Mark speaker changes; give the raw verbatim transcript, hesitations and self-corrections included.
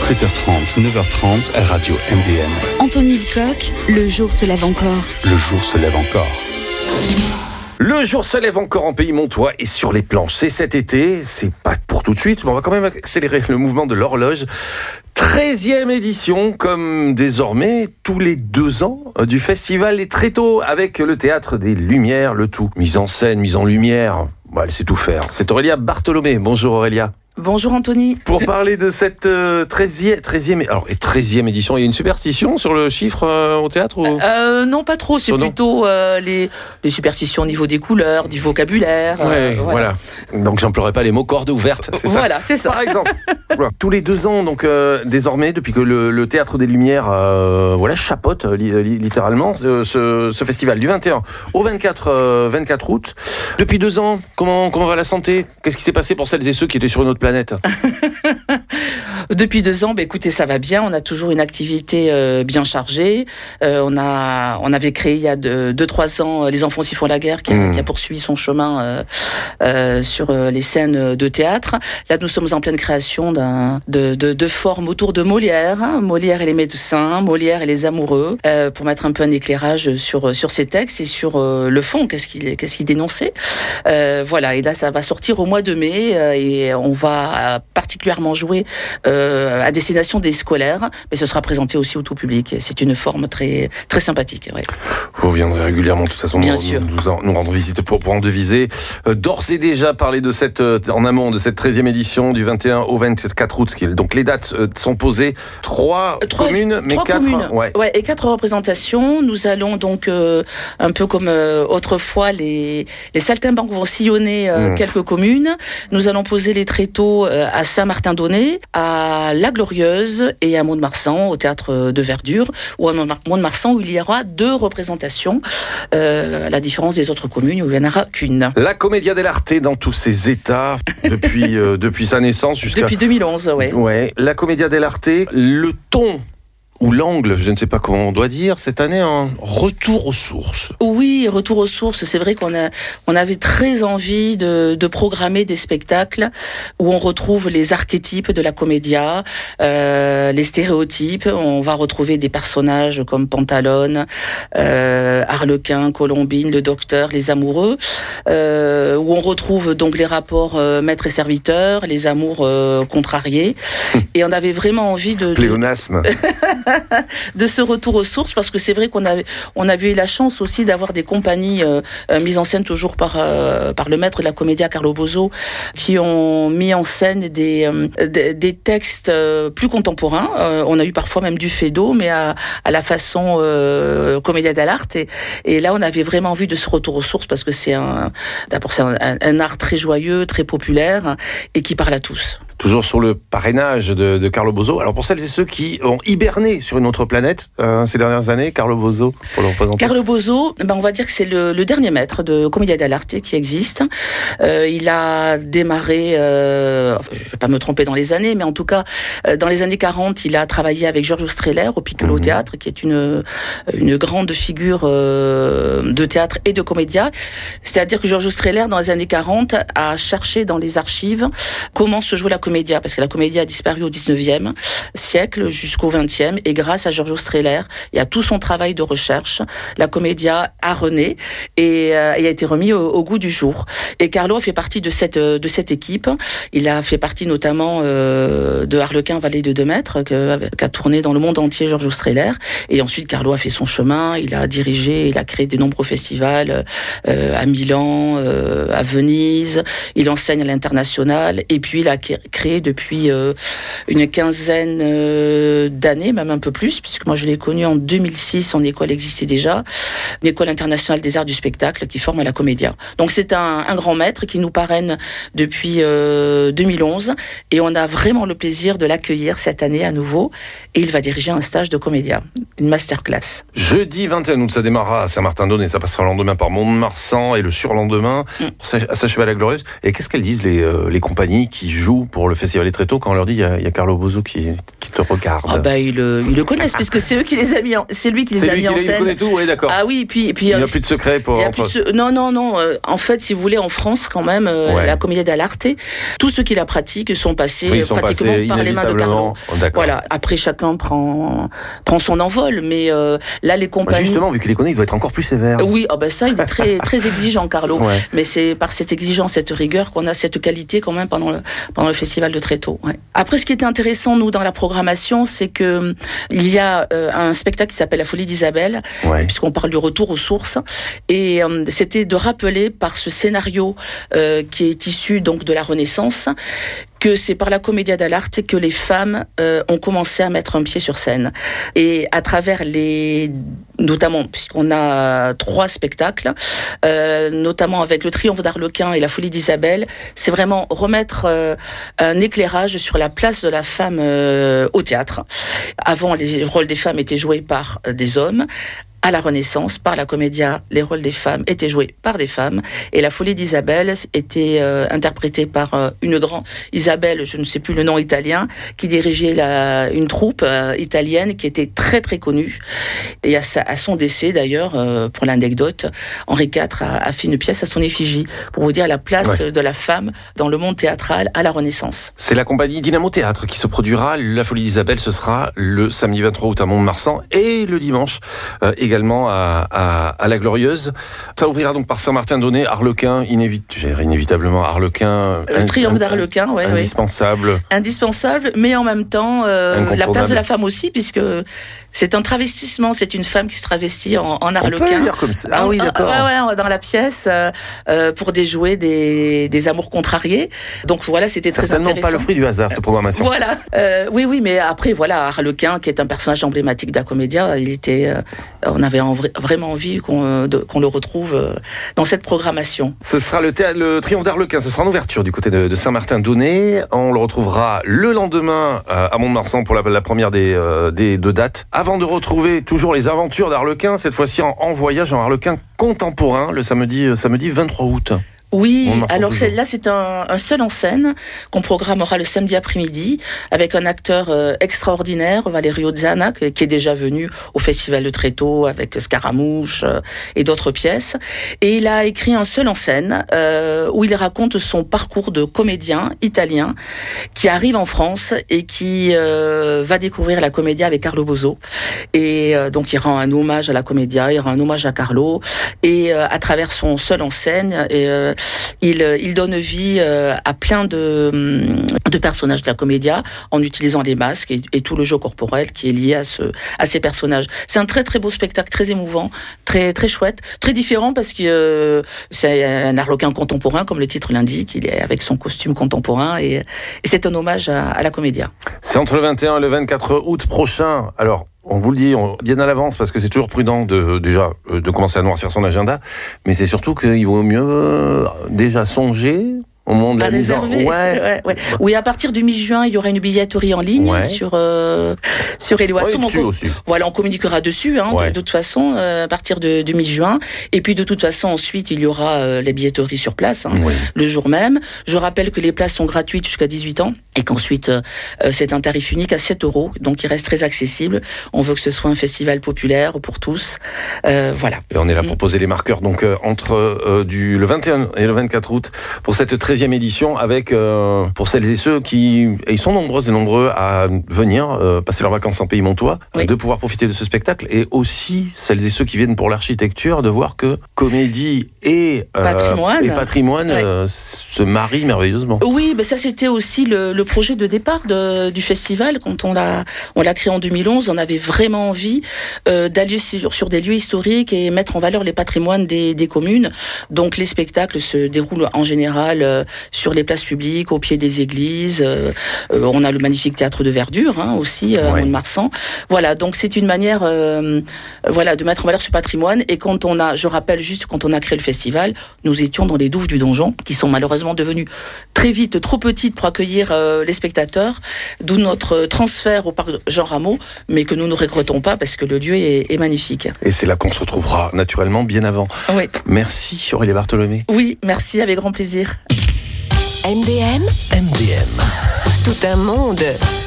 Speaker 1: sept heures trente, neuf heures trente, Radio M D M.
Speaker 2: Anthony Lecoq, le jour se lève encore.
Speaker 1: Le jour se lève encore.
Speaker 3: Le jour se lève encore en Pays Montois et sur les planches. C'est cet été, c'est pas pour tout de suite, mais on va quand même accélérer le mouvement de l'horloge. treizième édition, comme désormais tous les deux ans, du festival Les Tréteaux, avec le Théâtre des Lumières, le tout. Mise en scène, mise en lumière, bon, elle sait tout faire. C'est Aurélia Bartholomé. Bonjour Aurélia.
Speaker 2: Bonjour Anthony. Pour
Speaker 3: parler de cette euh, treizième, treizième, alors, et treizième édition, il y a une superstition sur le chiffre euh, au théâtre ou...
Speaker 4: euh, Non, pas trop, c'est oh, plutôt euh, les, les superstitions au niveau des couleurs, du vocabulaire.
Speaker 3: Ouais, euh, voilà. voilà. Donc j'emploierai pas les mots cordes ouvertes, c'est ça.
Speaker 4: Voilà, c'est ça.
Speaker 3: Par exemple, voilà. Tous les deux ans, donc euh, désormais, depuis que le, le Théâtre des Lumières euh, voilà, chapeaute li, li, littéralement ce, ce, ce festival du vingt et un au vingt-quatre, euh, vingt-quatre août. Depuis deux ans, comment, comment va la santé? Qu'est-ce qui s'est passé pour celles et ceux qui étaient sur une autre planète?
Speaker 4: Depuis deux ans, bah, écoutez, ça va bien. On a toujours une activité euh, bien chargée. Euh, on a, on avait créé il y a deux, deux trois ans Les Enfants s'y font la guerre, qui a, mmh. qui a poursuivi son chemin euh, euh, sur euh, les scènes de théâtre. Là, nous sommes en pleine création d'un, de, de, de formes autour de Molière, Molière et les médecins, Molière et les amoureux, euh, pour mettre un peu un éclairage sur sur ces textes et sur euh, le fond. Qu'est-ce qu'il, qu'est-ce qu'il dénonçait. Euh, voilà. Et là, ça va sortir au mois de mai euh, et on va particulièrement jouer Euh, à destination des scolaires, mais ce sera présenté aussi au tout public. C'est une forme très très sympathique. Ouais.
Speaker 3: Vous viendrez régulièrement, de toute façon,
Speaker 4: Bien
Speaker 3: nous,
Speaker 4: sûr.
Speaker 3: nous, nous rendre visite pour, pour en deviser. Euh, d'ores et déjà parler de cette, euh, en amont de cette treizième édition du vingt et un au vingt-quatre août. Donc les dates euh, sont posées. Trois, trois communes, mais
Speaker 4: trois
Speaker 3: quatre.
Speaker 4: Communes.
Speaker 3: Ouais.
Speaker 4: ouais, et quatre représentations. Nous allons donc, euh, un peu comme euh, autrefois, les, les saltimbanques vont sillonner euh, mmh. quelques communes. Nous allons poser les tréteaux euh, à Saint-Martin-d'Aunay, à La Glorieuse et à Mont-de-Marsan, au Théâtre de Verdure, ou à Mont-de-Marsan où il y aura deux représentations, euh, à la différence des autres communes où il n'y en aura qu'une.
Speaker 3: La Commedia dell'arte dans tous ses états, depuis, euh, depuis sa naissance jusqu'à...
Speaker 4: Depuis deux mille onze, ouais.
Speaker 3: Ouais. La Commedia dell'arte, le ton ou l'angle, je ne sais pas comment on doit dire, cette année, un retour aux sources.
Speaker 4: Oui, retour aux sources. C'est vrai qu'on a, on avait très envie de, de programmer des spectacles où on retrouve les archétypes de la comédia, euh, les stéréotypes. On va retrouver des personnages comme Pantalone, euh, Arlequin, Colombine, le docteur, les amoureux, euh, où on retrouve donc les rapports euh, maître et serviteur, les amours euh, contrariés. Et on avait vraiment envie de...
Speaker 3: Pléonasme.
Speaker 4: de ce retour aux sources, parce que c'est vrai qu'on avait on avait eu la chance aussi d'avoir des compagnies euh, mises en scène toujours par euh, par le maître de la comédia Carlo Boso, qui ont mis en scène des euh, des, des textes euh, plus contemporains. Euh, on a eu parfois même du Feydeau, mais à à la façon euh, Commedia dell'arte. Et, et là, on avait vraiment envie de ce retour aux sources, parce que c'est un d'abord c'est un, un, un art très joyeux, très populaire et qui parle à tous.
Speaker 3: Toujours sur le parrainage de, de Carlo Boso. Alors pour celles et ceux qui ont hiberné sur une autre planète euh, ces dernières années, Carlo Boso, pour le représenter.
Speaker 4: Carlo Boso, ben on va dire que c'est le, le dernier maître de Commedia dell'arte qui existe. Euh, il a démarré, euh, je ne vais pas me tromper dans les années, mais en tout cas, euh, dans les années quarante, il a travaillé avec Georges Strehler au Piccolo mmh. Théâtre, qui est une, une grande figure euh, de théâtre et de comédia. C'est-à-dire que Georges Strehler, dans les années quarante, a cherché dans les archives comment se jouait la comédia. Parce que la comédia a disparu au dix-neuvième siècle jusqu'au vingtième, et grâce à Georges Strehler et à tout son travail de recherche, la comédia a rené et, euh, et a été remis au, au goût du jour. Et Carlo a fait partie de cette de cette équipe. Il a fait partie notamment euh, de Arlequin, Vallée de deux mètres, qu'a tourné dans le monde entier Georges Strehler. Et ensuite, Carlo a fait son chemin. Il a dirigé, il a créé de nombreux festivals euh, à Milan, euh, à Venise. Il enseigne à l'international, et puis il a créé depuis euh, une quinzaine euh, d'années, même un peu plus, puisque moi je l'ai connu en deux mille six, son école existait déjà, une école internationale des arts du spectacle qui forme à la Commedia. Donc c'est un, un grand maître qui nous parraine depuis euh, deux mille onze, et on a vraiment le plaisir de l'accueillir cette année à nouveau, et il va diriger un stage de Commedia, une masterclass.
Speaker 3: Jeudi vingt et un août, ça démarrera à Saint-Martin-d'Aunay, ça passera le lendemain par Mont-de-Marsan et le surlendemain mm. pour s'achever à La Glorieuse. Et qu'est-ce qu'elles disent les, euh, les compagnies qui jouent pour le Festival des Tréteaux, quand on leur dit il y a, il y a Carlo Boso qui, qui te regarde.
Speaker 4: Ah bah ils le, ils le connaissent puisque c'est eux qui les a mis en, c'est lui qui les
Speaker 3: c'est
Speaker 4: a
Speaker 3: lui
Speaker 4: mis
Speaker 3: qui
Speaker 4: en
Speaker 3: les,
Speaker 4: scène.
Speaker 3: Il connaît tout, oui, d'accord.
Speaker 4: Ah oui, et puis, et puis
Speaker 3: il n'y a plus de secret pour.
Speaker 4: il y a plus de se... Non, non, non. Euh, en fait, si vous voulez, en France, quand même, euh,
Speaker 3: ouais.
Speaker 4: la Commedia dell'arte, tous ceux qui la pratiquent sont passés
Speaker 3: oui, ils sont
Speaker 4: pratiquement
Speaker 3: passés
Speaker 4: par les mains de Carlo.
Speaker 3: D'accord.
Speaker 4: Voilà. Après, chacun prend prend son envol, mais euh, là, les compagnies.
Speaker 3: Bah justement, vu qu'il les connaît, il doit être encore plus sévère.
Speaker 4: Oui, oh ben ça, il est très très exigeant, Carlo.
Speaker 3: Ouais.
Speaker 4: Mais c'est par cette exigence, cette rigueur qu'on a cette qualité quand même pendant le pendant le festival de Tréteaux. Ouais. Après, ce qui était intéressant nous dans la programmation, c'est que il y a euh, un spectacle qui s'appelle La Folie d'Isabelle,
Speaker 3: ouais.
Speaker 4: puisqu'on parle du retour aux sources, et euh, c'était de rappeler par ce scénario euh, qui est issu donc de la Renaissance, que c'est par la Commedia dell'arte que les femmes euh, ont commencé à mettre un pied sur scène. Et à travers les... notamment, puisqu'on a trois spectacles, euh, notamment avec le Triomphe d'Arlequin et la Folie d'Isabelle, c'est vraiment remettre euh, un éclairage sur la place de la femme euh, au théâtre. Avant, les rôles des femmes étaient joués par des hommes. À la Renaissance, par la Commedia, les rôles des femmes étaient joués par des femmes, et la Folie d'Isabelle était euh, interprétée par euh, une grande Isabelle, je ne sais plus le nom italien, qui dirigeait la, une troupe euh, italienne qui était très très connue. Et à, sa, à son décès d'ailleurs, euh, pour l'anecdote, Henri quatre a, a fait une pièce à son effigie pour vous dire la place ouais. de la femme dans le monde théâtral à la Renaissance.
Speaker 3: C'est la compagnie Dynamo Théâtre qui se produira. La Folie d'Isabelle, ce sera le samedi vingt-trois août à Mont-de-Marsan et le dimanche euh, également également à, à, à la Glorieuse. Ça ouvrira donc par Saint-Martin-d'Aunay, Arlequin, inévit- inévitablement Arlequin.
Speaker 4: Le triomphe d'Arlequin, ouais,
Speaker 3: indispensable.
Speaker 4: Ouais. Indispensable, mais en même temps, euh, la place de la femme aussi, puisque c'est un travestissement, c'est une femme qui se travestit en, en Arlequin.
Speaker 3: On peut le dire comme ça. Ah oui, d'accord.
Speaker 4: Ouais, ouais, dans la pièce, euh, pour déjouer des, des amours contrariés. Donc voilà, c'était très intéressant.
Speaker 3: Certainement pas le fruit du hasard, cette programmation.
Speaker 4: Voilà. Euh, oui, oui, mais après, voilà, Arlequin, qui est un personnage emblématique de la Commedia, il était, euh, on avait en vrai, vraiment envie qu'on, de, qu'on le retrouve euh, dans cette programmation.
Speaker 3: Ce sera le, théâtre, le Triomphe d'Arlequin, ce sera en ouverture du côté de, de Saint-Martin-d'Aunay. On le retrouvera le lendemain euh, à Mont-de-Marsan pour la, la première des, euh, des deux dates. Avant de retrouver toujours les aventures d'Arlequin, cette fois-ci en, en voyage en Arlequin contemporain, le samedi, euh, samedi vingt-trois août.
Speaker 4: Oui, alors celle-là, c'est un, un seul en scène qu'on programmera le samedi après-midi avec un acteur euh, extraordinaire, Valerio Zana, qui, qui est déjà venu au Festival de Tréteaux avec Scaramouche euh, et d'autres pièces. Et il a écrit un seul en scène euh, où il raconte son parcours de comédien italien qui arrive en France et qui euh, va découvrir la Commedia avec Carlo Boso. Et euh, donc, il rend un hommage à la Commedia, il rend un hommage à Carlo. Et euh, à travers son seul en scène, et, euh, Il, il donne vie euh, à plein de, de personnages de la Commedia en utilisant les masques et, et tout le jeu corporel qui est lié à, ce, à ces personnages. C'est un très très beau spectacle, très émouvant, très très chouette, très différent parce que euh, c'est un Arlequin contemporain comme le titre l'indique. Il est avec son costume contemporain et, et c'est un hommage à, à la Commedia.
Speaker 3: C'est entre le vingt et un et le vingt-quatre août prochain. Alors, on vous le dit on, bien à l'avance parce que c'est toujours prudent de déjà de commencer à noircir son agenda, mais c'est surtout qu'il vaut mieux euh, déjà songer au moment de la mise en...
Speaker 4: Ouais. Ouais, ouais. Oui, à partir du mi-juin, il y aura une billetterie en ligne ouais. sur euh, sur Eloasson.
Speaker 3: Ouais, dessus on, aussi.
Speaker 4: Voilà, on communiquera dessus hein, ouais. de, de toute façon euh, à partir de, de mi-juin. Et puis de toute façon ensuite il y aura euh, les billetteries sur place hein, oui. le jour même. Je rappelle que les places sont gratuites jusqu'à dix-huit ans et qu'ensuite euh, c'est un tarif unique à sept euros, donc il reste très accessible. On veut que ce soit un festival populaire pour tous. Euh, voilà.
Speaker 3: Et on est là pour poser les marqueurs donc euh, entre euh, du le vingt et un et le vingt-quatre août pour cette treizième édition avec, euh, pour celles et ceux qui, et ils sont nombreuses et nombreux à venir euh, passer leurs vacances en Pays Montois, oui. de pouvoir profiter de ce spectacle, et aussi celles et ceux qui viennent pour l'architecture, de voir que comédie et, euh,
Speaker 4: patrimoine,
Speaker 3: et patrimoine ouais. euh, se marient merveilleusement.
Speaker 4: Oui, ben ça c'était aussi le, le projet de départ de, du festival. Quand on l'a, on l'a créé en deux mille onze, on avait vraiment envie euh, d'aller sur, sur des lieux historiques et mettre en valeur les patrimoines des, des communes. Donc les spectacles se déroulent en général euh, sur les places publiques, au pied des églises. Euh, euh, on a le magnifique théâtre de Verdure hein, aussi, euh, ouais. à Mont-de-Marsan. Voilà, donc c'est une manière, euh, voilà, de mettre en valeur ce patrimoine. Et quand on a, je rappelle juste, quand on a créé le festival, nous étions dans les douves du donjon, qui sont malheureusement devenues très vite trop petites pour accueillir euh, les spectateurs. D'où notre transfert au parc Jean Rameau, mais que nous ne regrettons pas parce que le lieu est, est magnifique.
Speaker 3: Et c'est là qu'on se retrouvera naturellement bien avant.
Speaker 4: Oui.
Speaker 3: Merci Aurélie Bartholomé.
Speaker 4: Oui, merci, avec grand plaisir.
Speaker 2: M D M
Speaker 5: M D M tout un monde.